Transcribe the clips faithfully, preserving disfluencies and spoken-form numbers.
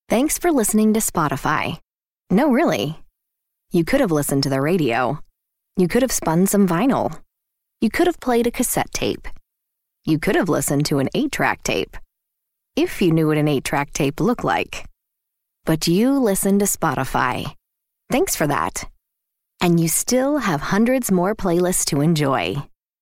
Thanks for listening to Spotify. No, really. You could have listened to the radio. You could have spun some vinyl. You could have played a cassette tape. You could have listened to an eight-track tape. If you knew what an eight-track tape looked like. But you listened to Spotify. Thanks for that. And you still have hundreds more playlists to enjoy.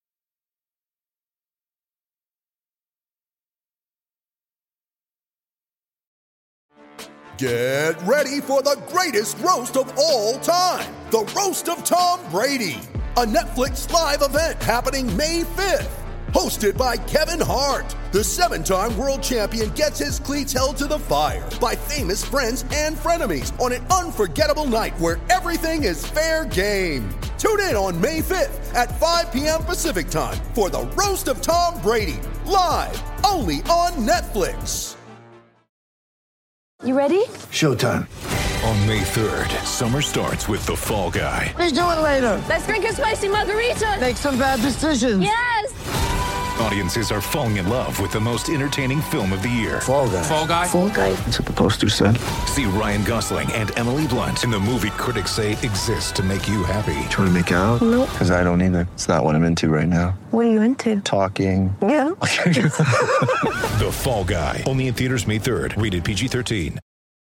Get ready for the greatest roast of all time, the Roast of Tom Brady, a Netflix live event happening May fifth. Hosted by Kevin Hart, the seven-time world champion gets his cleats held to the fire by famous friends and frenemies on an unforgettable night where everything is fair game. Tune in on May fifth at five p.m. Pacific time for the Roast of Tom Brady, live only on Netflix. You ready? Showtime. On May third, summer starts with The Fall Guy. Let's do it later. Let's drink a spicy margarita. Make some bad decisions. Yes! Audiences are falling in love with the most entertaining film of the year. Fall Guy. Fall Guy? Fall Guy. That's what the poster said. See Ryan Gosling and Emily Blunt in the movie critics say exists to make you happy. Trying to make it out? Nope. Because I don't either. It's not what I'm into right now. What are you into? Talking. Yeah. The Fall Guy. Only in theaters May third. Rated P G thirteen.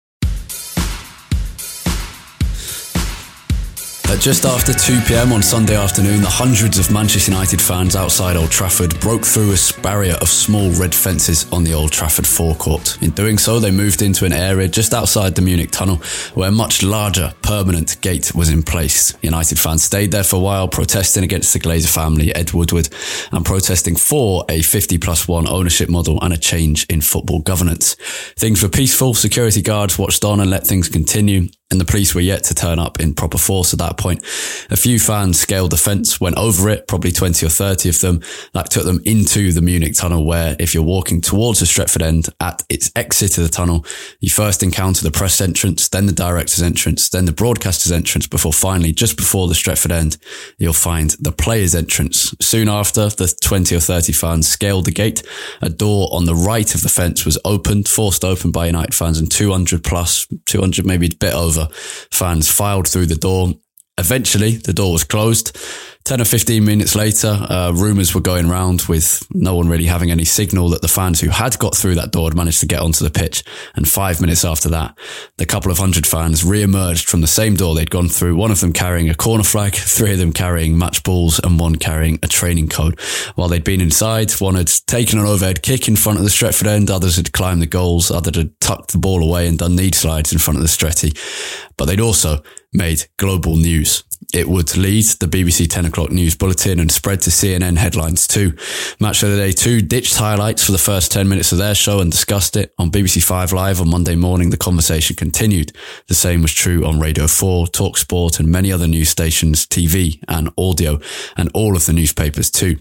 At just after two p.m. on Sunday afternoon, the hundreds of Manchester United fans outside Old Trafford broke through a barrier of small red fences on the Old Trafford forecourt. In doing so, they moved into an area just outside the Munich tunnel where a much larger permanent gate was in place. United fans stayed there for a while, protesting against the Glazer family, Ed Woodward, and protesting for a fifty plus one ownership model and a change in football governance. Things were peaceful, security guards watched on and let things continue, and the police were yet to turn up in proper force at that point. A few fans scaled the fence, went over it, probably twenty or thirty of them. That took them into the Munich tunnel where, if you're walking towards the Stretford end, at its exit to the tunnel, you first encounter the press entrance, then the director's entrance, then the broadcaster's entrance, before finally, just before the Stretford end, you'll find the player's entrance. Soon after, the twenty or thirty fans scaled the gate. A door on the right of the fence was opened, forced open by United fans, and two hundred plus, two hundred maybe a bit over, fans filed through the door. Eventually, the door was closed. ten or fifteen minutes later, uh, rumours were going round with no one really having any signal that the fans who had got through that door had managed to get onto the pitch. And five minutes after that, the couple of hundred fans re-emerged from the same door they'd gone through, one of them carrying a corner flag, three of them carrying match balls, and one carrying a training code. While they'd been inside, one had taken an overhead kick in front of the Stretford end, others had climbed the goals, others had tucked the ball away and done knee slides in front of the Stretty. But they'd also made global news. It would lead the B B C ten o'clock news bulletin and spread to C N N headlines too. Match of the Day two ditched highlights for the first ten minutes of their show and discussed it. On B B C Five Live on Monday morning, the conversation continued. The same was true on Radio four, TalkSport, and many other news stations, T V and audio, and all of the newspapers too.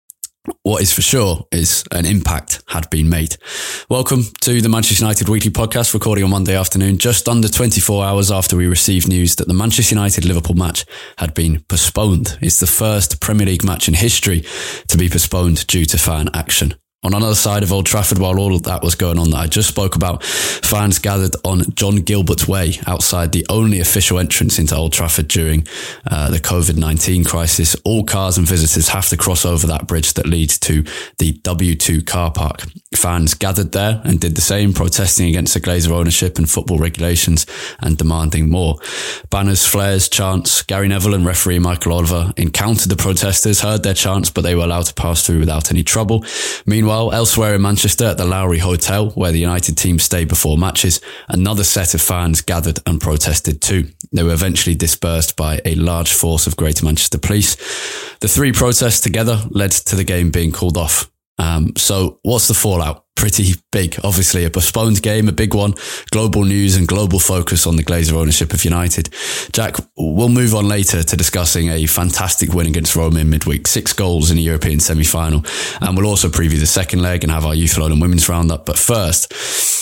What is for sure is an impact had been made. Welcome to the Manchester United Weekly Podcast, recording on Monday afternoon, just under twenty-four hours after we received news that the Manchester United-Liverpool match had been postponed. It's the first Premier League match in history to be postponed due to fan action. On another side of Old Trafford, while all of that was going on that I just spoke about, fans gathered on John Gilbert Way outside the only official entrance into Old Trafford during uh, the covid nineteen crisis. All cars and visitors have to cross over that bridge that leads to the W two car park. Fans gathered there and did the same, protesting against the Glazer ownership and football regulations and demanding more. Banners, flares, chants. Gary Neville and referee Michael Oliver encountered the protesters, heard their chants, but they were allowed to pass through without any trouble. Meanwhile, elsewhere in Manchester at the Lowry Hotel, where the United team stayed before matches, another set of fans gathered and protested too. They were eventually dispersed by a large force of Greater Manchester Police. The three protests together led to the game being called off. Um, so what's the fallout? Pretty big, obviously. A postponed game, a big one, global news and global focus on the Glazer ownership of United. Jack, we'll move on later to discussing a fantastic win against Roma in midweek, six goals in a European semi-final. And we'll also preview the second leg and have our youth loan and women's roundup. But first,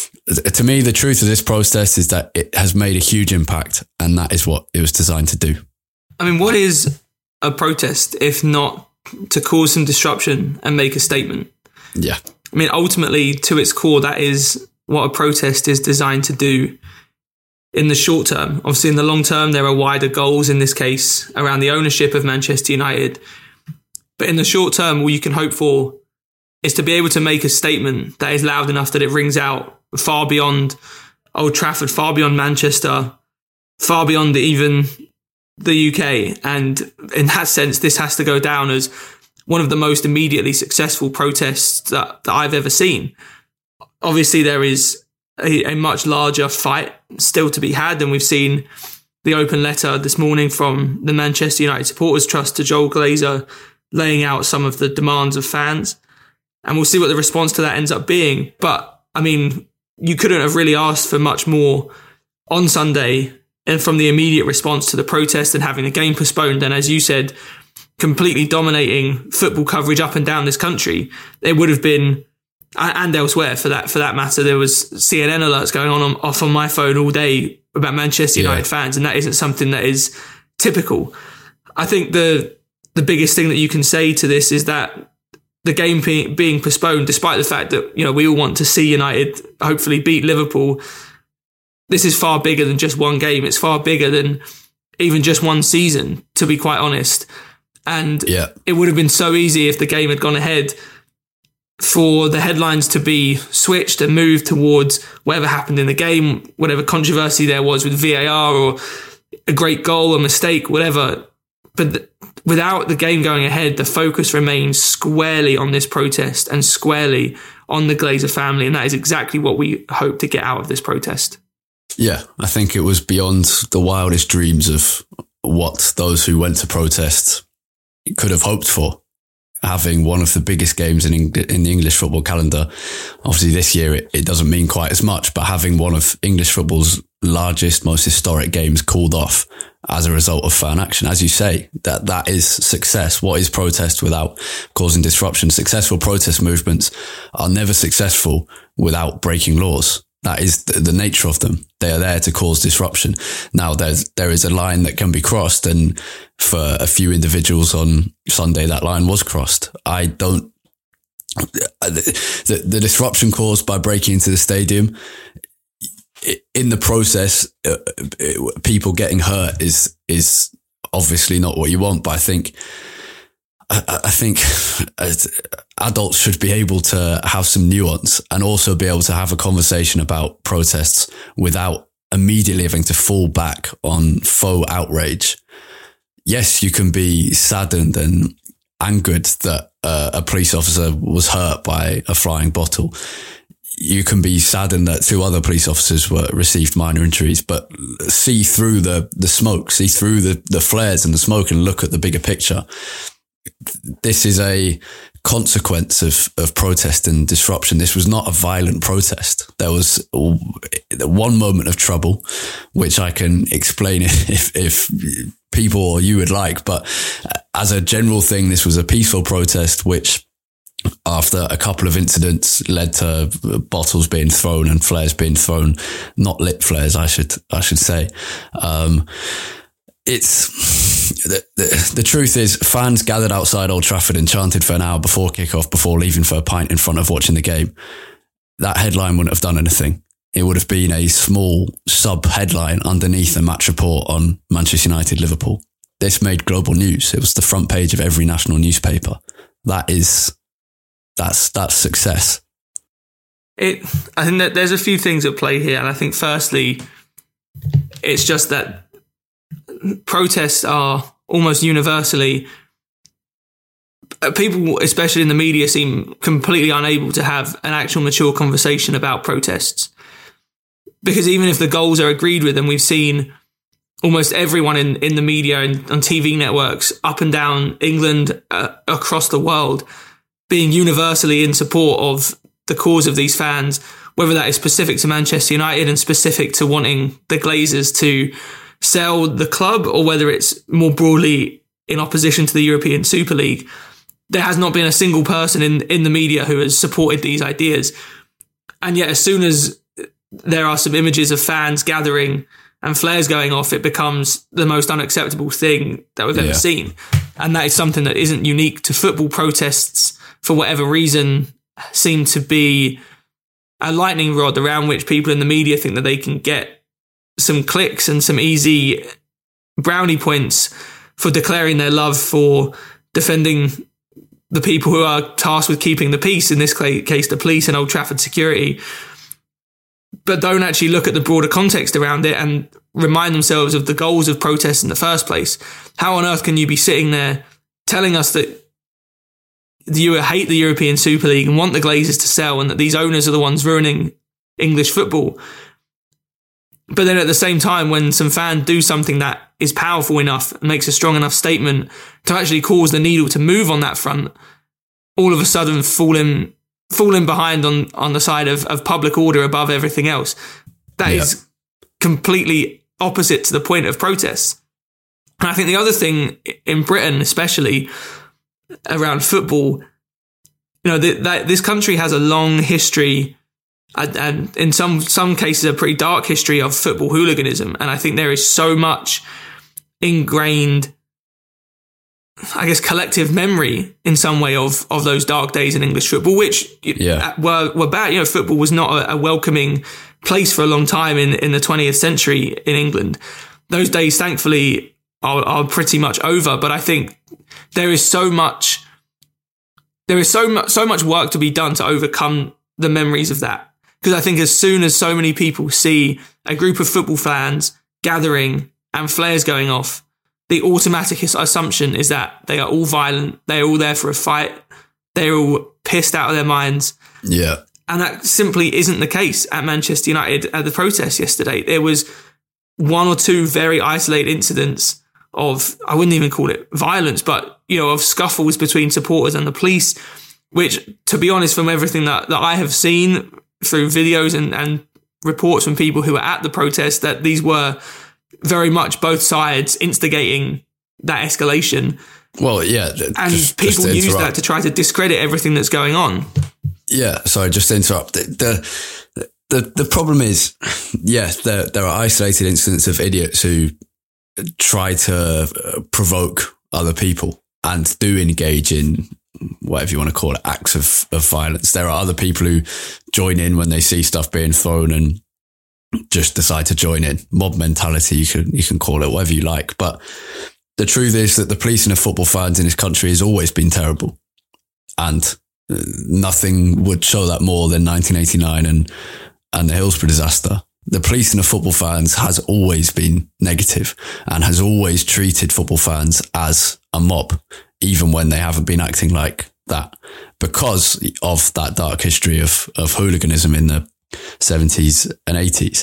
to me, the truth of this protest is that it has made a huge impact, and that is what it was designed to do. I mean, what is a protest if not to cause some disruption and make a statement? Yeah. I mean, ultimately, to its core, that is what a protest is designed to do in the short term. Obviously, in the long term, there are wider goals in this case around the ownership of Manchester United. But in the short term, all you can hope for is to be able to make a statement that is loud enough that it rings out far beyond Old Trafford, far beyond Manchester, far beyond even the U K. And in that sense, this has to go down as one of the most immediately successful protests that, that I've ever seen. Obviously, there is a, a much larger fight still to be had, and we've seen the open letter this morning from the Manchester United Supporters Trust to Joel Glazer laying out some of the demands of fans. And we'll see what the response to that ends up being. But, I mean, you couldn't have really asked for much more on Sunday and from the immediate response to the protest and having the game postponed. And as you said, completely dominating football coverage up and down this country. It would have been, and elsewhere for that for that matter, there was C N N alerts going on, on off on my phone all day about Manchester United yeah. fans, and that isn't something that is typical. I think the the biggest thing that you can say to this is that the game be, being postponed, despite the fact that, you know, we all want to see United hopefully beat Liverpool, this is far bigger than just one game. It's far bigger than even just one season, to be quite honest. And yeah. it would have been so easy if the game had gone ahead for the headlines to be switched and moved towards whatever happened in the game, whatever controversy there was with V A R or a great goal, a mistake, whatever. But th- without the game going ahead, the focus remains squarely on this protest and squarely on the Glazer family. And that is exactly what we hope to get out of this protest. Yeah, I think it was beyond the wildest dreams of what those who went to protest could have hoped for. Having one of the biggest games in Eng- in the English football calendar. Obviously this year it, it doesn't mean quite as much, but having one of English football's largest, most historic games called off as a result of fan action. As you say, that that is success. What is protest without causing disruption? Successful protest movements are never successful without breaking laws. That is the, the nature of them. They are there to cause disruption. Now, there's, there is a line that can be crossed, and for a few individuals on Sunday, that line was crossed. I don't... The, the disruption caused by breaking into the stadium, in the process, people getting hurt is is obviously not what you want, but I think... I, I think adults should be able to have some nuance and also be able to have a conversation about protests without immediately having to fall back on faux outrage. Yes, you can be saddened and angered that uh, a police officer was hurt by a flying bottle. You can be saddened that two other police officers were received minor injuries, but see through the, the smoke, see through the, the flares and the smoke and look at the bigger picture. This is a consequence of, of protest and disruption. This was not a violent protest. There was one moment of trouble, which I can explain if, if people or you would like. But as a general thing, this was a peaceful protest, which after a couple of incidents led to bottles being thrown and flares being thrown, not lit flares, I should, I should say. Um, It's the, the the truth is, fans gathered outside Old Trafford and chanted for an hour before kickoff, before leaving for a pint in front of watching the game. That headline wouldn't have done anything. It would have been a small sub headline underneath a match report on Manchester United Liverpool. This made global news. It was the front page of every national newspaper. That is that's that's success. It. I think that there's a few things at play here, and I think firstly, it's just that protests are almost universally, people, especially in the media, seem completely unable to have an actual mature conversation about protests. Because even if the goals are agreed with, and we've seen almost everyone in, in the media and on T V networks up and down England, uh, across the world, being universally in support of the cause of these fans, whether that is specific to Manchester United and specific to wanting the Glazers to sell the club, or whether it's more broadly in opposition to the European Super League, there has not been a single person in, in the media who has supported these ideas. And yet, as soon as there are some images of fans gathering and flares going off, it becomes the most unacceptable thing that we've ever yeah. seen. And that is something that isn't unique to football. Protests, for whatever reason, seem to be a lightning rod around which people in the media think that they can get some clicks and some easy brownie points for declaring their love for defending the people who are tasked with keeping the peace, in this case, the police and Old Trafford security, but don't actually look at the broader context around it and remind themselves of the goals of protests in the first place. How on earth can you be sitting there telling us that you hate the European Super League and want the Glazers to sell and that these owners are the ones ruining English football? But then at the same time, when some fans do something that is powerful enough, makes a strong enough statement to actually cause the needle to move on that front, all of a sudden falling falling behind on, on the side of, of public order above everything else. That yeah. is completely opposite to the point of protests. And I think the other thing in Britain, especially around football, you know, that, that this country has a long history and, and in some some cases a pretty dark history of football hooliganism. And I think there is so much ingrained, I guess, collective memory in some way of of those dark days in English football, which yeah. were were bad. You know, football was not a, a welcoming place for a long time in, in the twentieth century in England. Those days, thankfully, are, are pretty much over. But I think there is so much, there is so much, so much work to be done to overcome the memories of that. Because I think as soon as so many people see a group of football fans gathering and flares going off, the automatic assumption is that they are all violent. They're all there for a fight. They're all pissed out of their minds. Yeah. And that simply isn't the case at Manchester United at the protest yesterday. There was one or two very isolated incidents of, I wouldn't even call it violence, but, you know, of scuffles between supporters and the police, which, to be honest, from everything that, that I have seen through videos and, and reports from people who were at the protest, that these were very much both sides instigating that escalation. Well, yeah. And just, people just use that to try to discredit everything that's going on. Yeah, sorry, just to interrupt. The, the, the, the problem is, yes, there, there are isolated incidents of idiots who try to provoke other people and do engage in whatever you want to call it, acts of, of violence. There are other people who join in when they see stuff being thrown and just decide to join in. Mob mentality, you can you can call it whatever you like. But the truth is that the policing of football fans in this country has always been terrible. And nothing would show that more than nineteen eighty-nine and, and the Hillsborough disaster. The policing of football fans has always been negative and has always treated football fans as a mob, even when they haven't been acting like that, because of that dark history of, of hooliganism in the seventies and eighties.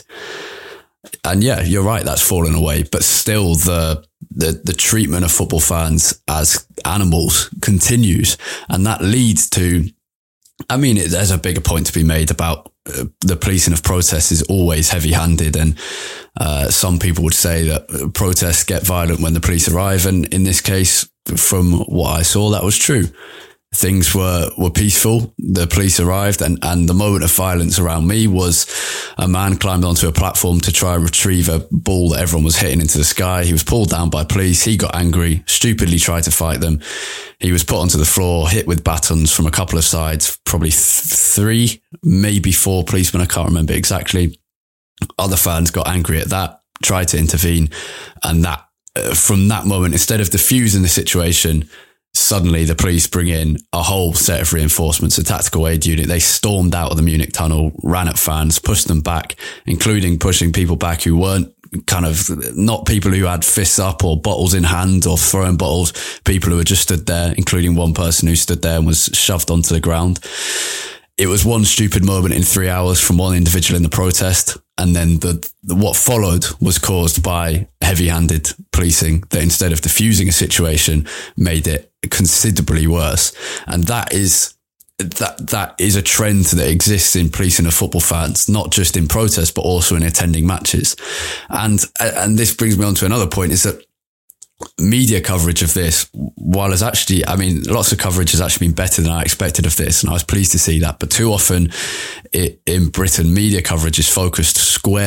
And yeah, you're right, that's fallen away, but still the, the, the treatment of football fans as animals continues. And that leads to, I mean, it, there's a bigger point to be made about uh, the policing of protests is always heavy handed. And, uh, some people would say that protests get violent when the police arrive. And in this case, from what I saw, that was true. Things were, were peaceful. The police arrived and, and the moment of violence around me was a man climbed onto a platform to try and retrieve a ball that everyone was hitting into the sky. He was pulled down by police. He got angry, stupidly tried to fight them. He was put onto the floor, hit with batons from a couple of sides, probably th- three, maybe four policemen. I can't remember exactly. Other fans got angry at that, tried to intervene. And that, uh, from that moment, instead of diffusing the situation, suddenly the police bring in a whole set of reinforcements, a tactical aid unit. They stormed out of the Munich tunnel, ran at fans, pushed them back, including pushing people back who weren't kind of not people who had fists up or bottles in hand or throwing bottles, people who had just stood there, including one person who stood there and was shoved onto the ground. It was one stupid moment in three hours from one individual in the protest. And then the, the what followed was caused by heavy-handed policing that, instead of diffusing a situation, made it considerably worse. And that is that that is a trend that exists in policing of football fans, not just in protests, but also in attending matches. And and this brings me on to another point, is that media coverage of this, while it's actually, I mean, lots of coverage has actually been better than I expected of this, and I was pleased to see that. But too often it, in Britain, media coverage is focused squarely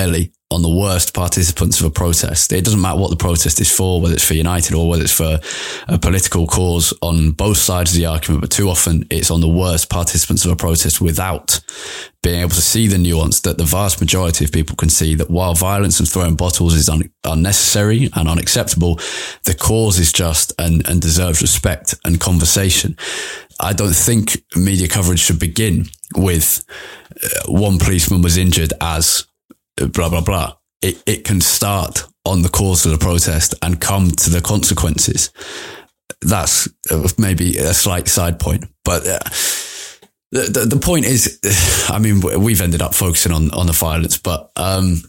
on the worst participants of a protest. It doesn't matter what the protest is for, whether it's for United or whether it's for a political cause on both sides of the argument, but too often it's on the worst participants of a protest without being able to see the nuance that the vast majority of people can see, that while violence and throwing bottles is un- unnecessary and unacceptable, the cause is just and, and deserves respect and conversation. I don't think media coverage should begin with uh, one policeman was injured as blah, blah, blah. It, it can start on the cause of the protest and come to the consequences. That's maybe a slight side point, but uh, the, the the point is, I mean, we've ended up focusing on, on the violence, but um,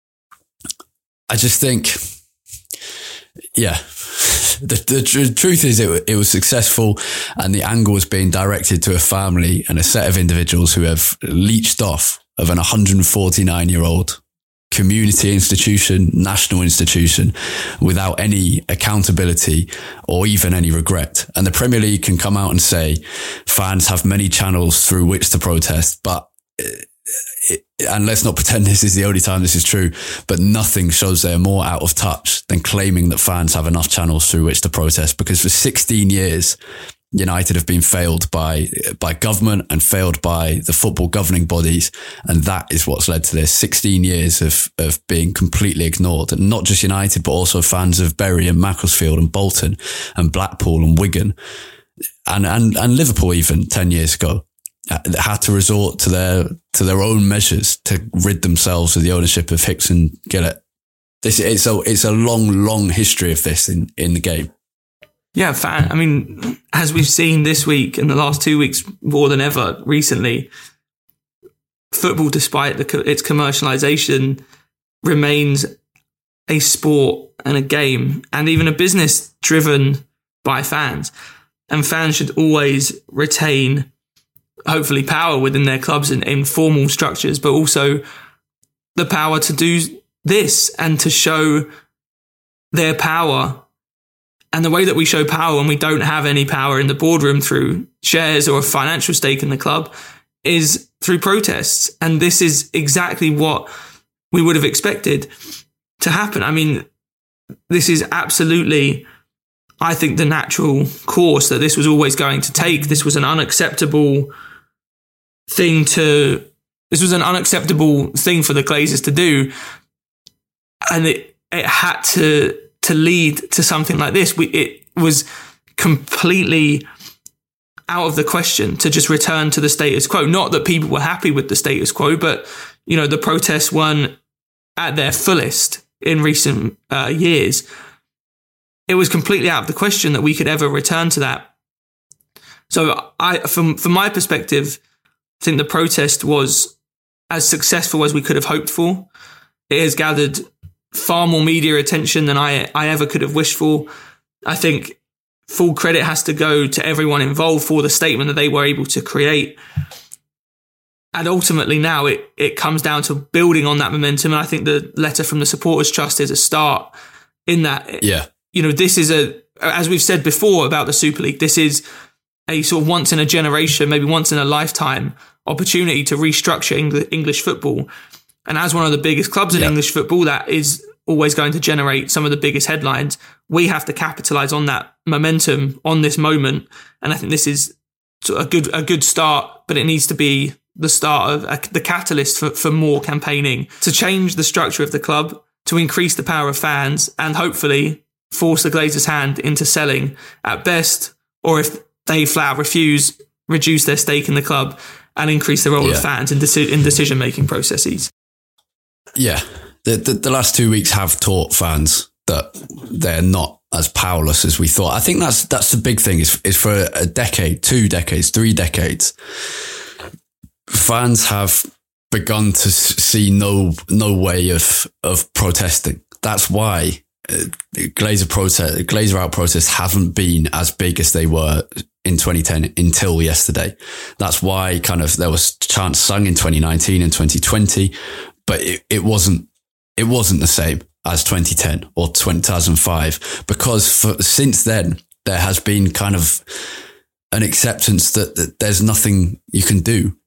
I just think, yeah, the, the tr- truth is it, it was successful, and the angle was being directed to a family and a set of individuals who have leached off of an one hundred forty-nine year old community institution, national institution, without any accountability or even any regret. And the Premier League can come out and say fans have many channels through which to protest, but it, and let's not pretend this is the only time this is true, but nothing shows they're more out of touch than claiming that fans have enough channels through which to protest, because for sixteen years, United have been failed by by government and failed by the football governing bodies, and that is what's led to this sixteen years of of being completely ignored. And not just United, but also fans of Bury and Macclesfield and Bolton and Blackpool and Wigan and and and Liverpool even ten years ago had to resort to their to their own measures to rid themselves of the ownership of Hicks and Gillett. This it's a it's a long long history of this in in the game. Yeah, fan. I mean, as we've seen this week and the last two weeks more than ever recently, football, despite the, its commercialization, remains a sport and a game and even a business driven by fans. And fans should always retain, hopefully, power within their clubs and in formal structures, but also the power to do this and to show their power. And the way that we show power when we don't have any power in the boardroom through shares or a financial stake in the club is through protests. And this is exactly what we would have expected to happen. I mean, this is absolutely, I think, the natural course that this was always going to take. This was an unacceptable thing to, this was an unacceptable thing for the Glazers to do. And it, it had to, to lead to something like this. We, it was completely out of the question to just return to the status quo. Not that people were happy with the status quo, but, you know, the protests weren't at their fullest in recent uh, years. It was completely out of the question that we could ever return to that. So I, from, from my perspective, I think the protest was as successful as we could have hoped for. It has gathered far more media attention than I I ever could have wished for. I think full credit has to go to everyone involved for the statement that they were able to create. And ultimately now it, it comes down to building on that momentum. And I think the letter from the Supporters Trust is a start in that. Yeah. You know, this is a, as we've said before about the Super League, this is a sort of once in a generation, maybe once in a lifetime opportunity to restructure Eng- English football. And as one of the biggest clubs in yeah. English football, that is always going to generate some of the biggest headlines. We have to capitalise on that momentum, on this moment. And I think this is a good a good start, but it needs to be the start of a, the catalyst for, for more campaigning, to change the structure of the club, to increase the power of fans, and hopefully force the Glazers' hand into selling at best, or if they flat out refuse, reduce their stake in the club and increase the role yeah. of fans in, deci- in decision-making processes. Yeah, the, the the last two weeks have taught fans that they're not as powerless as we thought. I think that's that's the big thing. Is is for a decade, two decades, three decades, fans have begun to see no no way of of protesting. That's why uh, Glazer protest, Glazer out protests haven't been as big as they were in twenty ten until yesterday. That's why kind of there was chants sung in twenty nineteen and twenty twenty. But it, it wasn't it wasn't the same as twenty ten or two thousand five, because for, since then there has been kind of an acceptance that, that there's nothing you can do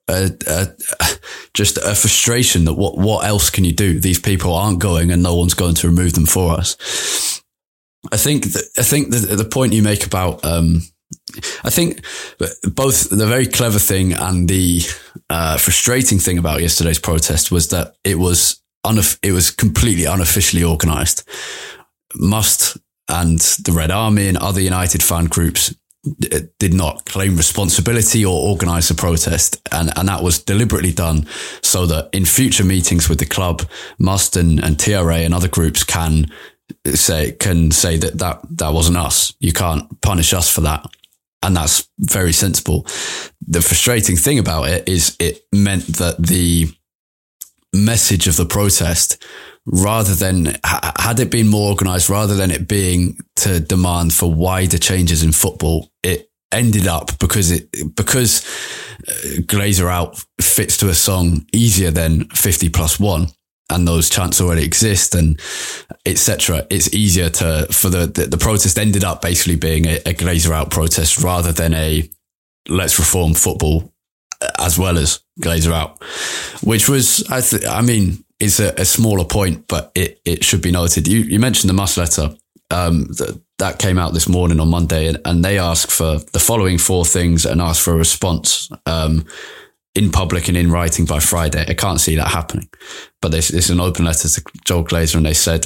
a, a, just a frustration that what, what else can you do? These people aren't going and no one's going to remove them for us. I think that, I think the, the point you make about, um, I think both the very clever thing and the uh, frustrating thing about yesterday's protest was that it was unof- it was completely unofficially organised. Must and the Red Army and other United fan groups did not claim responsibility or organise the protest, and, and that was deliberately done so that in future meetings with the club, Must and, and T R A and other groups can say can say that, that that wasn't us. You can't punish us for that. And that's very sensible. The frustrating thing about it is it meant that the message of the protest, rather than, had it been more organised, rather than it being to demand for wider changes in football, it ended up because it, because Glazer out fits to a song easier than fifty plus one. And those chants already exist, and et cetera. It's easier to for the, the the protest ended up basically being a, a Glazer out protest rather than a let's reform football as well as Glazer out, which was I th- I mean it's a, a smaller point, but it it should be noted. You you mentioned the Must letter um, that that came out this morning on Monday, and, and they asked for the following four things and asked for a response. Um, in public and in writing by Friday. I can't see that happening. But this, this is an open letter to Joel Glazer, and they said,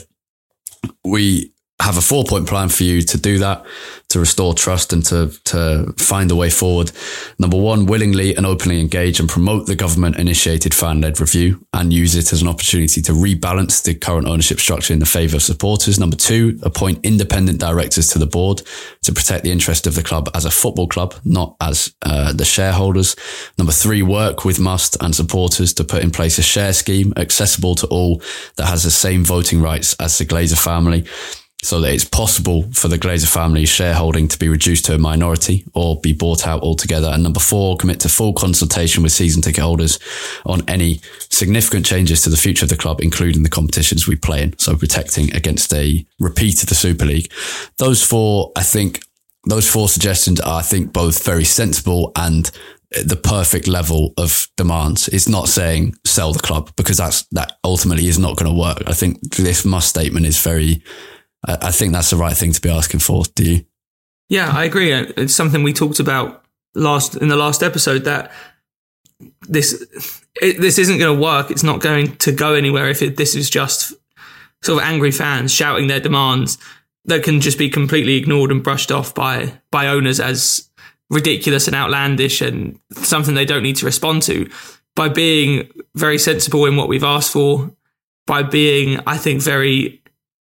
we have a four-point plan for you to do that, to restore trust and to, to find a way forward. Number one, willingly and openly engage and promote the government-initiated fan-led review and use it as an opportunity to rebalance the current ownership structure in the favour of supporters. Number two, appoint independent directors to the board to protect the interest of the club as a football club, not as uh, the shareholders. Number three, work with Must and supporters to put in place a share scheme accessible to all that has the same voting rights as the Glazer family, so that it's possible for the Glazer family's shareholding to be reduced to a minority or be bought out altogether. And number four, commit to full consultation with season ticket holders on any significant changes to the future of the club, including the competitions we play in. So protecting against a repeat of the Super League. Those four, I think, those four suggestions are, I think, both very sensible and the perfect level of demands. It's not saying sell the club, because that's, that ultimately is not going to work. I think this Must statement is very, I think that's the right thing to be asking for. Do you? Yeah, I agree. It's something we talked about last in the last episode, that this it, this isn't going to work. It's not going to go anywhere if it, this is just sort of angry fans shouting their demands that can just be completely ignored and brushed off by by owners as ridiculous and outlandish and something they don't need to respond to. By being very sensible in what we've asked for, by being, I think, very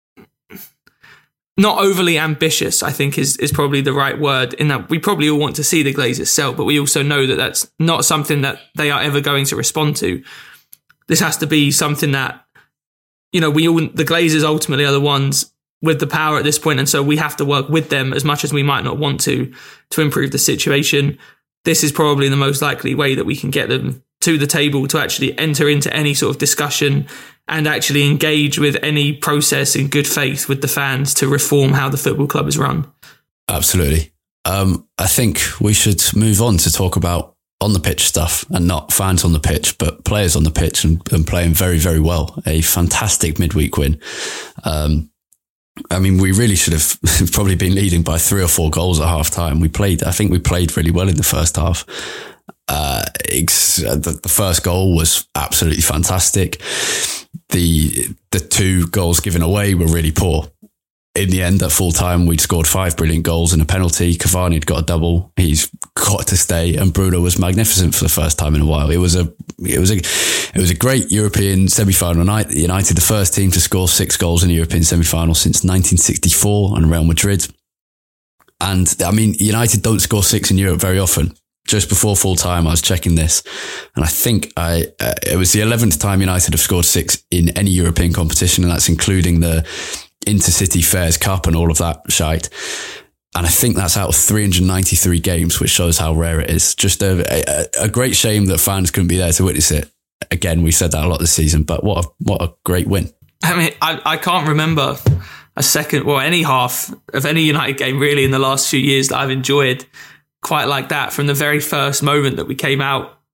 not overly ambitious, I think is, is probably the right word, in that we probably all want to see the Glazers sell, but we also know that that's not something that they are ever going to respond to. This has to be something that, you know, we all, the Glazers ultimately are the ones with the power at this point, and so we have to work with them as much as we might not want to, to improve the situation. This is probably the most likely way that we can get them to the table to actually enter into any sort of discussion and actually engage with any process in good faith with the fans to reform how the football club is run. Absolutely. Um, I think we should move on to talk about on the pitch stuff, and not fans on the pitch, but players on the pitch and, and playing very, very well. A fantastic midweek win. Um, I mean, we really should have probably been leading by three or four goals at half time. We played, I think we played really well in the first half. Uh, the, the first goal was absolutely fantastic. The the two goals given away were really poor. In the end, at full time, we'd scored five brilliant goals and a penalty. Cavani had got a double. He's got to stay, and Bruno was magnificent for the first time in a while. It was a it was a it was a great European semi-final night. United, the first team to score six goals in a European semi-final since nineteen sixty-four, and Real Madrid. And I mean, United don't score six in Europe very often. Just before full time, I was checking this, and I think I uh, it was the eleventh time United have scored six in any European competition, and that's including the Intercity Fairs Cup and all of that shite. And I think that's out of three hundred ninety-three games, which shows how rare it is. Just a, a, a great shame that fans couldn't be there to witness it. Again, we said that a lot this season, but what a, what a great win. I mean, I, I can't remember a second, well, any half of any United game really in the last few years that I've enjoyed quite like that, from the very first moment that we came out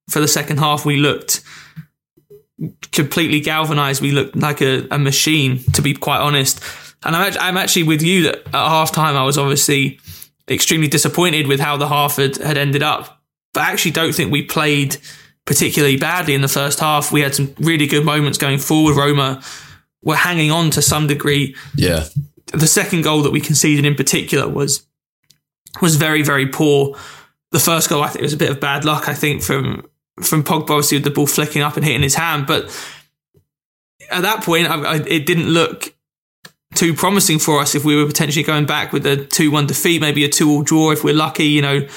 for the second half, we looked completely galvanised. We looked like a, a machine, to be quite honest. And I'm, I'm actually with you that at half time I was obviously extremely disappointed with how the half had, had ended up. But I actually don't think we played particularly badly in the first half. We had some really good moments going forward. Roma were hanging on to some degree. Yeah. The second goal that we conceded in particular was was very, very poor. The first goal, I think, was a bit of bad luck, I think, from from Pogba, obviously, with the ball flicking up and hitting his hand. But at that point, I, I, it didn't look too promising for us if we were potentially going back with a two one defeat, maybe a two all draw if we're lucky. You know,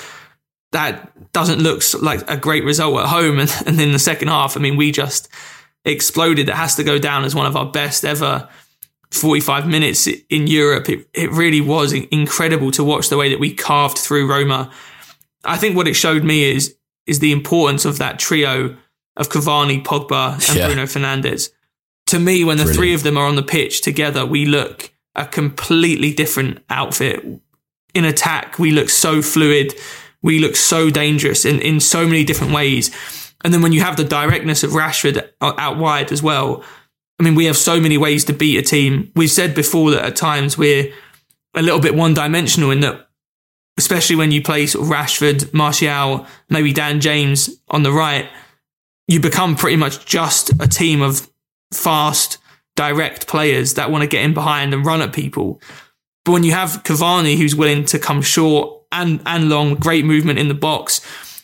that doesn't look like a great result at home. And, and in the second half, I mean, we just exploded. It has to go down as one of our best ever forty-five minutes in Europe. It, it really was incredible to watch the way that we carved through Roma. I think what it showed me is is the importance of that trio of Cavani, Pogba and yeah. Bruno Fernandes. To me, when the Brilliant. three of them are on the pitch together, we look a completely different outfit. In attack, we look so fluid. We look so dangerous in, in so many different ways. And then when you have the directness of Rashford out wide as well, I mean, we have so many ways to beat a team. We've said before that at times we're a little bit one-dimensional in that, especially when you play sort of Rashford, Martial, maybe Dan James on the right, you become pretty much just a team of fast, direct players that want to get in behind and run at people. But when you have Cavani, who's willing to come short and, and long, great movement in the box,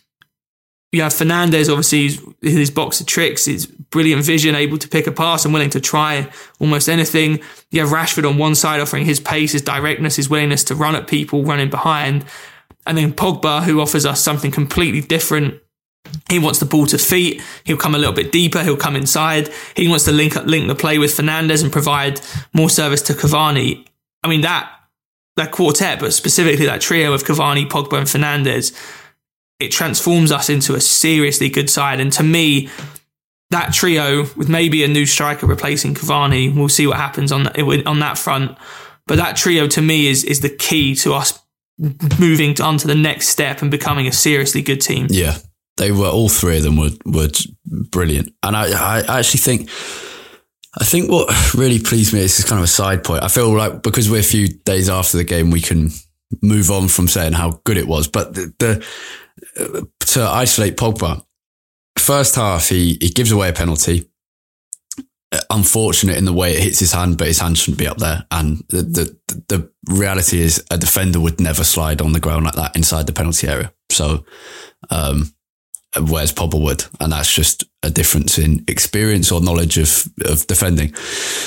you have Fernandes, obviously, his box of tricks, his brilliant vision, able to pick a pass and willing to try almost anything. You have Rashford on one side offering his pace, his directness, his willingness to run at people, running behind. And then Pogba, who offers us something completely different. He wants the ball to feet. He'll come a little bit deeper. He'll come inside. He wants to link up, link the play with Fernandes and provide more service to Cavani. I mean, that that quartet, but specifically that trio of Cavani, Pogba and Fernandes, it transforms us into a seriously good side. And to me, that trio with maybe a new striker replacing Cavani, we'll see what happens on that, on that front. But that trio to me is is the key to us moving on to the next step and becoming a seriously good team. Yeah, they were, all three of them were were brilliant. And I, I actually think, I think what really pleased me, this is kind of a side point. I feel like because we're a few days after the game, we can move on from saying how good it was. But the, the to isolate Pogba, first half, he, he gives away a penalty. Unfortunate in the way it hits his hand, but his hand shouldn't be up there. And the, the, the reality is a defender would never slide on the ground like that inside the penalty area. So, um, where's Pogba would? And that's just a difference in experience or knowledge of, of defending.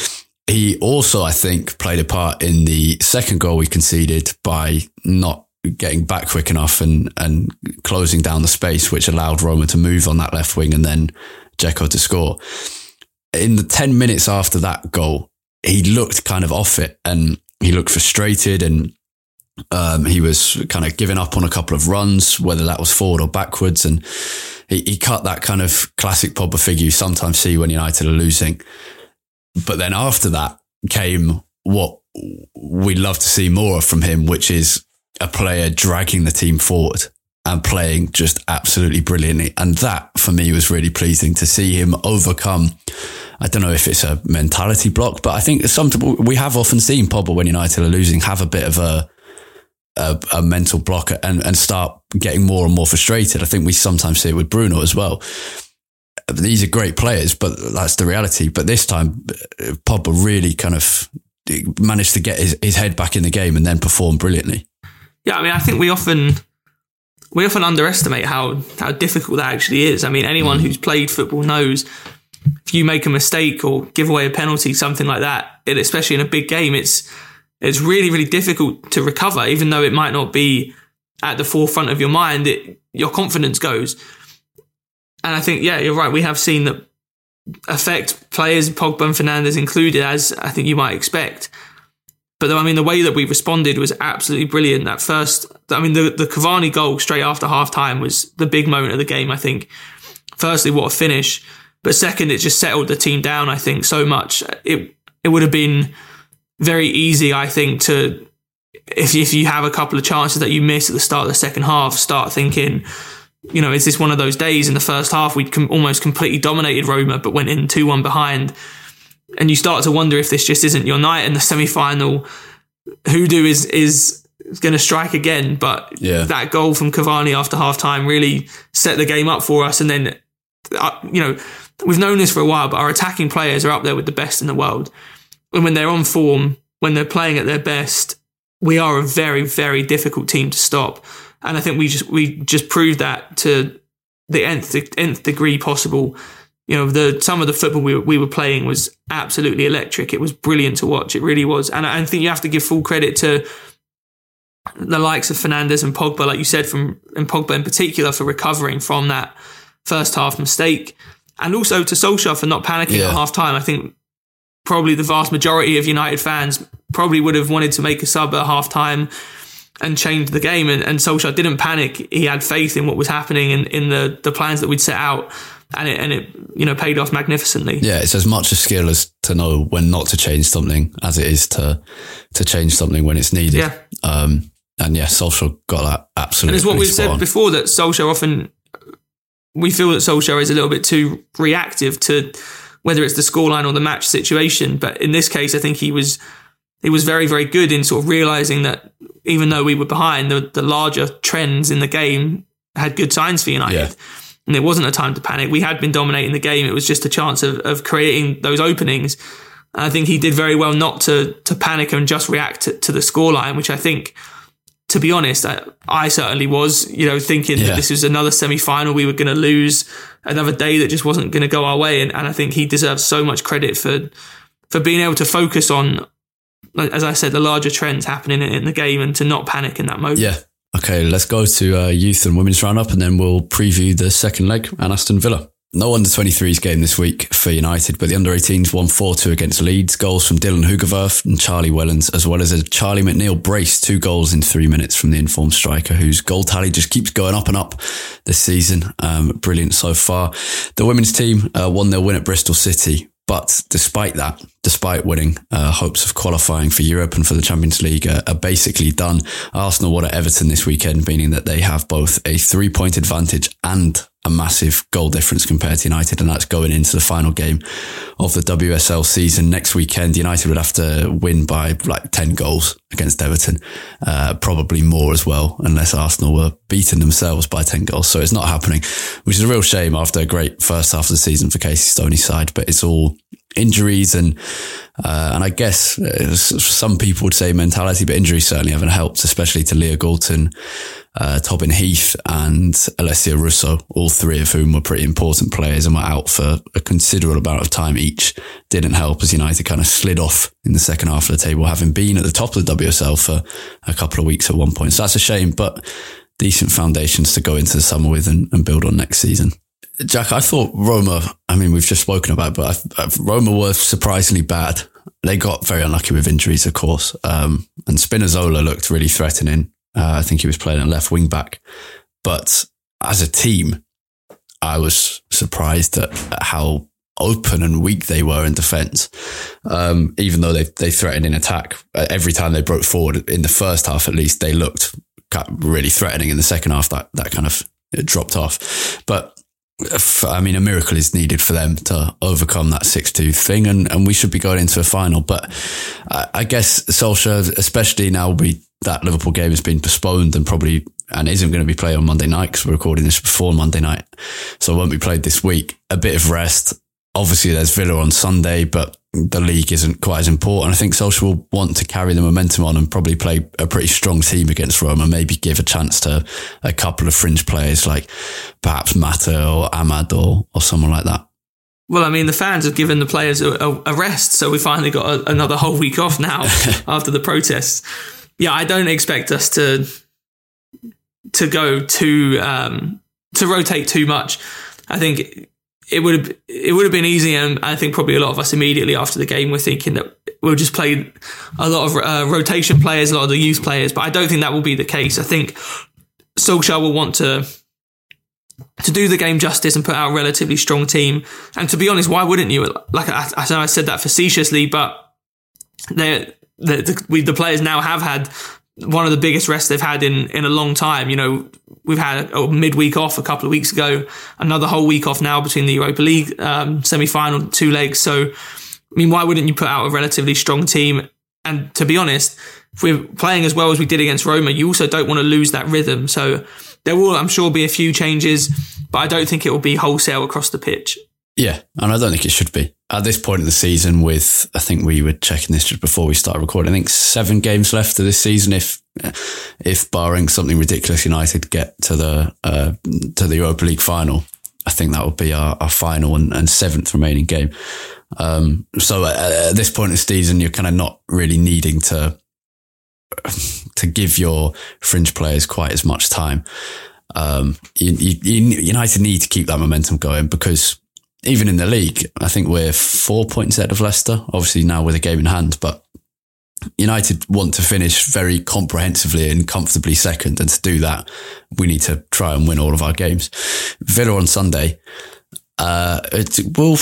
He also, I think, played a part in the second goal we conceded by not getting back quick enough and, and closing down the space, which allowed Roma to move on that left wing and then Dzeko to score. In the ten minutes after that goal, he looked kind of off it and he looked frustrated and um, he was kind of giving up on a couple of runs, whether that was forward or backwards. And he, he cut that kind of classic Pogba figure you sometimes see when United are losing. But then after that came what we love to see more from him, which is a player dragging the team forward and playing just absolutely brilliantly. And that, for me, was really pleasing to see him overcome. I don't know if it's a mentality block, but I think something we have often seen Pogba when United are losing have a bit of a a, a mental block and, and start getting more and more frustrated. I think we sometimes see it with Bruno as well. These are great players, but that's the reality. But this time, Pogba really kind of managed to get his, his head back in the game and then perform brilliantly. Yeah, I mean, I think we often we often underestimate how, how difficult that actually is. I mean, anyone mm. who's played football knows if you make a mistake or give away a penalty, something like that, it, especially in a big game, it's it's really, really difficult to recover, even though it might not be at the forefront of your mind. It, your confidence goes. And I think, yeah, you're right. We have seen that affect players, Pogba and Fernandes included, as I think you might expect. But I mean, the way that we responded was absolutely brilliant. That first, I mean, the, the Cavani goal straight after half time was the big moment of the game, I think. Firstly, what a finish. But second, it just settled the team down, I think, so much. It it would have been very easy, I think, to, if, if you have a couple of chances that you miss at the start of the second half, start thinking, you know, is this one of those days in the first half we'd com- almost completely dominated Roma but went in two one behind, and you start to wonder if this just isn't your night in the semi-final. Hoodoo is is going to strike again, but yeah. that goal from Cavani after half-time really set the game up for us. And then, uh, you know, we've known this for a while, but our attacking players are up there with the best in the world. And when they're on form, when they're playing at their best, we are a very, very difficult team to stop. And I think we just we just proved that to the nth, nth degree possible. You know, the some of the football we were, we were playing was absolutely electric. It was brilliant to watch. It really was. And I, I think you have to give full credit to the likes of Fernandes and Pogba, like you said, from and Pogba in particular, for recovering from that first half mistake. And also to Solskjaer for not panicking yeah. at half time. I think probably the vast majority of United fans probably would have wanted to make a sub at half time and change the game. And, and Solskjaer didn't panic. He had faith in what was happening and in the, the plans that we'd set out. And it, and it, you know, paid off magnificently. Yeah, it's as much a skill as to know when not to change something as it is to to change something when it's needed. Yeah. Um, and yeah, Solskjaer got that absolutely. And it's what we've said on. before, that Solskjaer often, we feel that Solskjaer is a little bit too reactive to whether it's the scoreline or the match situation. But in this case, I think he was he was very, very good in sort of realising that even though we were behind, the, the larger trends in the game had good signs for United. Yeah. And it wasn't a time to panic. We had been dominating the game. It was just a chance of, of creating those openings. And I think he did very well not to to panic and just react to, to the scoreline, which I think, to be honest, I, I certainly was, you know, thinking yeah. that this was another semi-final. We were going to lose, another day that just wasn't going to go our way. And, and I think he deserves so much credit for for being able to focus on, as I said, the larger trends happening in, in the game and to not panic in that moment. Yeah. Okay, let's go to uh, youth and women's roundup, and then we'll preview the second leg and Aston Villa. No under twenty-threes game this week for United, but the under eighteens won four two against Leeds. Goals from Dylan Hugerwerf and Charlie Wellens, as well as a Charlie McNeil brace, two goals in three minutes from the informed striker, whose goal tally just keeps going up and up this season. Um, brilliant so far. The women's team uh, one nil win at Bristol City. But despite that, despite winning, uh, hopes of qualifying for Europe and for the Champions League are, are basically done. Arsenal won at Everton this weekend, meaning that they have both a three-point advantage and a massive goal difference compared to United, and that's going into the final game of the W S L season next weekend. United would have to win by like ten goals against Everton, uh, probably more as well, unless Arsenal were beating themselves by ten goals. So it's not happening, which is a real shame after a great first half of the season for Casey Stoney's side, but it's all injuries and uh, and I guess uh, some people would say mentality, but injuries certainly haven't helped, especially to Leah Galton, uh, Tobin Heath and Alessia Russo, all three of whom were pretty important players and were out for a considerable amount of time each. Didn't help as United kind of slid off in the second half of the table, having been at the top of the W S L for a couple of weeks at one point. So that's a shame, but decent foundations to go into the summer with and, and build on next season. Jack, I thought Roma, I mean, we've just spoken about it, but I, I, Roma were surprisingly bad. They got very unlucky with injuries, of course. Um, and Spinazzola looked really threatening. Uh, I think he was playing at left wing back. But as a team, I was surprised at, at how open and weak they were in defence. Um, even though they, they threatened in attack, every time they broke forward in the first half, at least, they looked really threatening. In the second half, that, that kind of dropped off. But I mean, a miracle is needed for them to overcome that six two thing, and, and we should be going into a final. But I, I guess Solskjaer, especially now we, that Liverpool game has been postponed and probably and isn't going to be played on Monday night because we're recording this before Monday night, so it won't be played this week. A bit of rest. Obviously, there's Villa on Sunday, but the league isn't quite as important. I think Solskjaer will want to carry the momentum on and probably play a pretty strong team against Roma, maybe give a chance to a couple of fringe players like perhaps Mata or Ahmad or, or someone like that. Well, I mean, the fans have given the players a, a, a rest, so we finally got a, another whole week off now after the protests. Yeah, I don't expect us to to go too um, to rotate too much. I think it would have it would have been easy, and I think probably a lot of us immediately after the game were thinking that we'll just play a lot of uh, rotation players, a lot of the youth players. But I don't think that will be the case. I think Solskjaer will want to to do the game justice and put out a relatively strong team. And to be honest, why wouldn't you? Like I, I said that facetiously, but the the, we, the players now have had one of the biggest rests they've had in, in a long time. You know, we've had a midweek off a couple of weeks ago, another whole week off now between the Europa League um, semi-final, two legs. So, I mean, why wouldn't you put out a relatively strong team? And to be honest, if we're playing as well as we did against Roma, you also don't want to lose that rhythm. So there will, I'm sure, be a few changes, but I don't think it will be wholesale across the pitch. Yeah, and I don't think it should be. At this point in the season with, I think we were checking this just before we started recording, I think seven games left of this season if if barring something ridiculous, United get to the uh, to the Europa League final. I think that would be our, our final and, and seventh remaining game. Um, so at, at this point in the season, you're kind of not really needing to to give your fringe players quite as much time. Um, you, you, United need to keep that momentum going because even in the league, I think we're four points ahead of Leicester, obviously now with a game in hand, but United want to finish very comprehensively and comfortably second. And to do that, we need to try and win all of our games. Villa on Sunday, uh, it, well,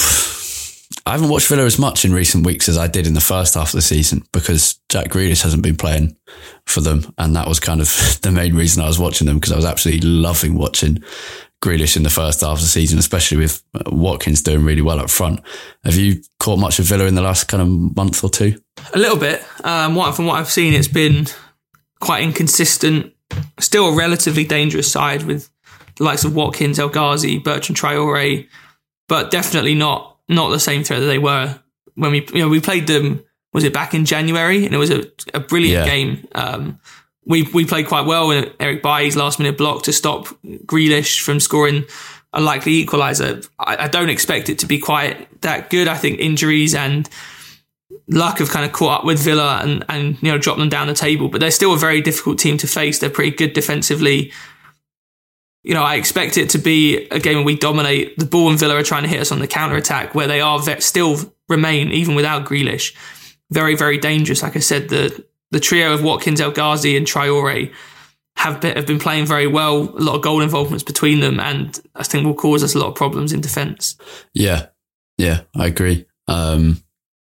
I haven't watched Villa as much in recent weeks as I did in the first half of the season because Jack Grealish hasn't been playing for them. And that was kind of the main reason I was watching them because I was absolutely loving watching Grealish in the first half of the season, especially with Watkins doing really well up front. Have you caught much of Villa in the last kind of month or two? A little bit. Um, what, from what I've seen, it's been quite inconsistent. Still a relatively dangerous side with the likes of Watkins, El Ghazi, Bertrand Traore, but definitely not not the same threat that they were when we you know we played them. Was it back in January? And it was a, a brilliant yeah. game. Um, We we played quite well with Eric Bailly's last minute block to stop Grealish from scoring a likely equaliser. I, I don't expect it to be quite that good. I think injuries and luck have kind of caught up with Villa and, and you know dropped them down the table. But they're still a very difficult team to face. They're pretty good defensively. You know, I expect it to be a game where we dominate. The ball and Villa are trying to hit us on the counter attack, where they are ve- still remain even without Grealish. Very very dangerous. Like I said, the. The trio of Watkins, El Ghazi and Traore have been, have been playing very well. A lot of goal involvements between them, and I think will cause us a lot of problems in defence. Yeah, yeah, I agree. Um,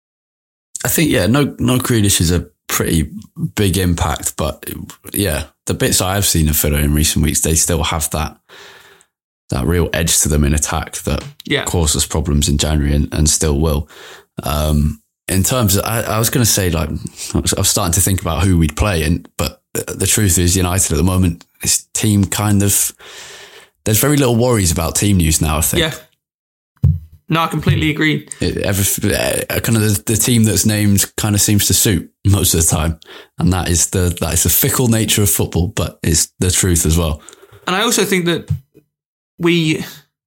I think, yeah, no no Grealish is a pretty big impact, but yeah, the bits I've seen of Villa in recent weeks, they still have that that real edge to them in attack that yeah. caused us problems in January and, and still will. Um In terms of, I, I was going to say, like, I was, I was starting to think about who we'd play, and but the truth is, United at the moment, this team kind of, there's very little worries about team news now, I think. Yeah. No, I completely agree. It, every, kind of the, the team that's named kind of seems to suit most of the time, and that is the that is the fickle nature of football, but it's the truth as well. And I also think that we.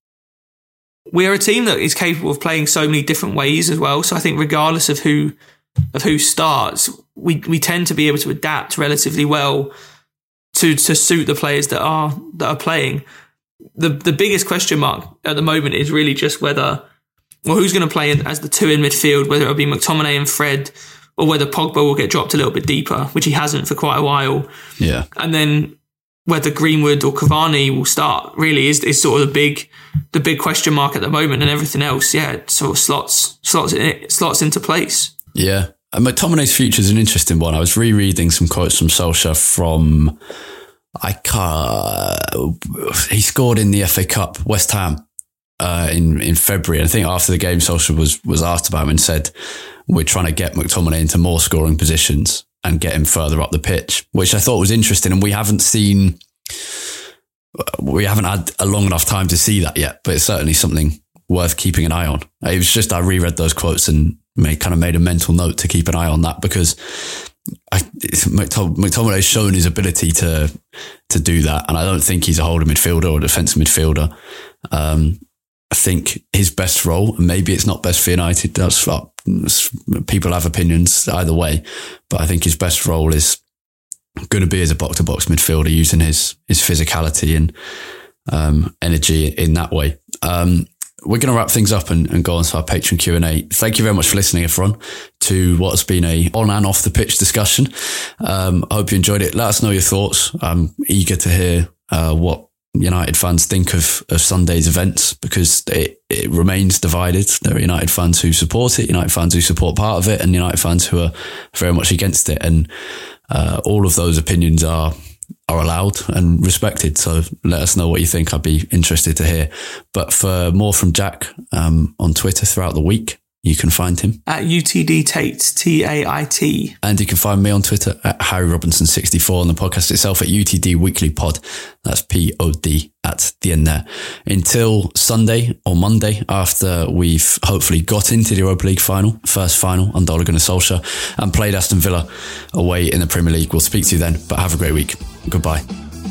We are a team that is capable of playing so many different ways as well. So I think regardless of who of who starts, we, we tend to be able to adapt relatively well to to suit the players that are that are playing. The the biggest question mark at the moment is really just whether well who's going to play as the two in midfield, whether it'll be McTominay and Fred, or whether Pogba will get dropped a little bit deeper, which he hasn't for quite a while. Yeah, and then whether Greenwood or Cavani will start really is, is sort of the big the big question mark at the moment, and everything else, yeah, it sort of slots slots in, slots into place. Yeah, and McTominay's future is an interesting one. I was rereading some quotes from Solskjaer from I can't. He scored in the F A Cup, West Ham, uh, in in February. And I think after the game, Solskjaer was was asked about him and said, "We're trying to get McTominay into more scoring positions and get him further up the pitch," which I thought was interesting. And we haven't seen, we haven't had a long enough time to see that yet, but it's certainly something worth keeping an eye on. It was just, I reread those quotes and made, kind of made a mental note to keep an eye on that because I, McTominay has shown his ability to, to do that. And I don't think he's a holding midfielder or a defensive midfielder. Um, I think his best role, and maybe it's not best for United, that's what people have opinions either way, but I think his best role is going to be as a box-to-box midfielder, using his his physicality and um, energy in that way. Um, we're going to wrap things up and, and go on to our Patreon Q and A. Thank you very much for listening, everyone, to what has been a on and off the pitch discussion. Um, I hope you enjoyed it. Let us know your thoughts. I'm eager to hear uh, what United fans think of, of Sunday's events, because it, it remains divided. There are United fans who support it, United fans who support part of it, and United fans who are very much against it. And Uh, all of those opinions are are allowed and respected. So let us know what you think. I'd be interested to hear. But for more from Jack um, on Twitter throughout the week, you can find him at U T D Tait, T A I T. And you can find me on Twitter at Harry Robinson sixty-four, and the podcast itself at U T D Weekly Pod. That's P O D at the end there. Until Sunday or Monday, after we've hopefully got into the Europa League final, first final under Ole Gunnar Solskjaer, and played Aston Villa away in the Premier League. We'll speak to you then, but have a great week. Goodbye.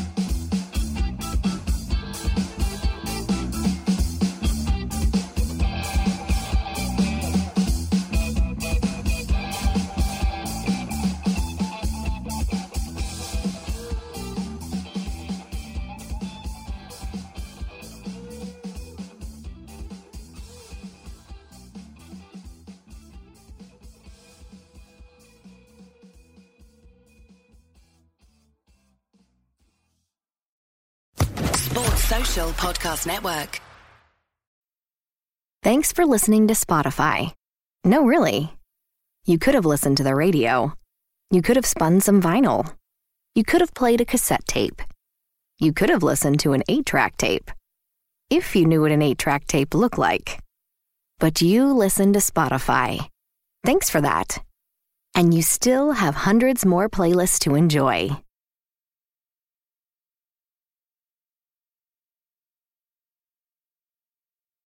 Social Podcast Network. Thanks for listening to Spotify. No, really. You could have listened to the radio. You could have spun some vinyl. You could have played a cassette tape. You could have listened to an eight-track tape. If you knew what an eight-track tape looked like. But you listened to Spotify. Thanks for that. And you still have hundreds more playlists to enjoy.